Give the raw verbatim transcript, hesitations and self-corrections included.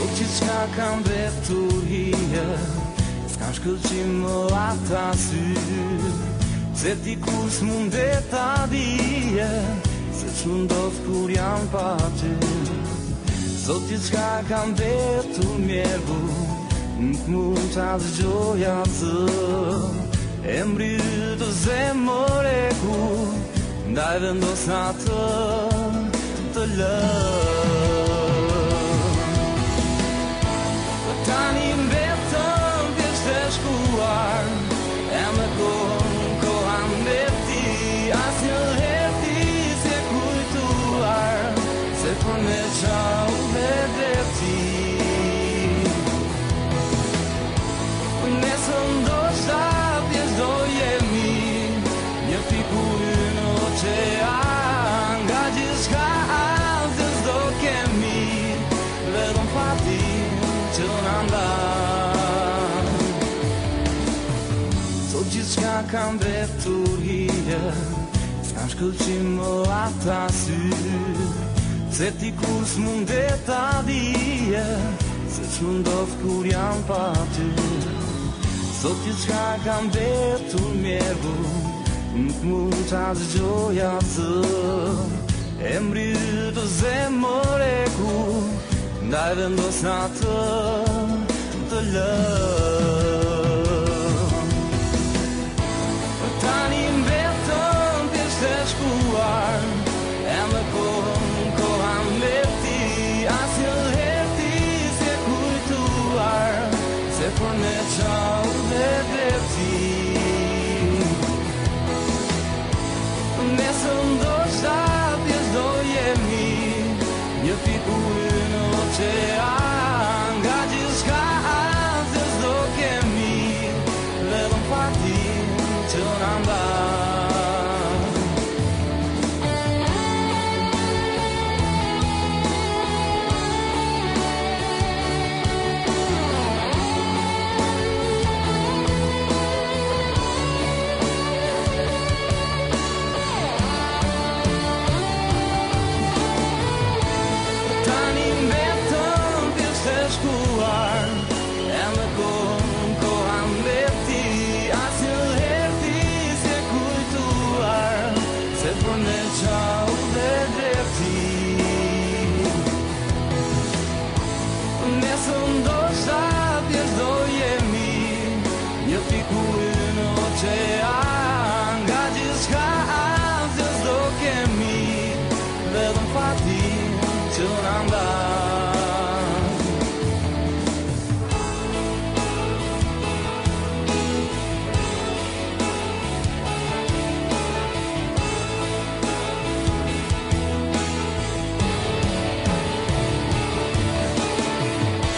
Sot gjithçka kam vetur hije, s'kam shkëlqim më ata sy, se ti kur s'mundet ta dije, se ç'ndodh kur jam pa ty. Sot gjithçka kam vetur mjerbu, nuk mund ta dëgjoj atë, emri yt o zemër e kur, ndaj vendos atë të lë. Tani mbetëm thjesht e shkuar, e me kohën koha mbeti, asnjëherë ti s'e kujtuar, se për me çau vedeti. Nesër ndoshta thjesht do jemi një pikur në oqean, nga gjithçka asgjë s'do kemi, vetëm fatin që na ndan. Sot gjithçka kam vetur hije, s'kam shkëlqim më ata sy, se ti kur s'mundet ta dije, se ç'ndodh kur jam pa ty. Sot gjithçka kam vetur mjerbu, nuk mund ta dëgjoj atë, emri yt o zemër e kur, ndaj vendos atë të lë. Tani mbetëm thjesht e shkuar, e me kohën koha mbeti, asnjëherë ti s'e kujtuar, se për ne çau vedeti. Nesër ndoshta thjesht do jemi një pikur në oqean, nga gjithçka asgjë s'do kemi, vetëm fatin që na ndan. Nesër ndoshta thjesht do jemi një pikur në oqean.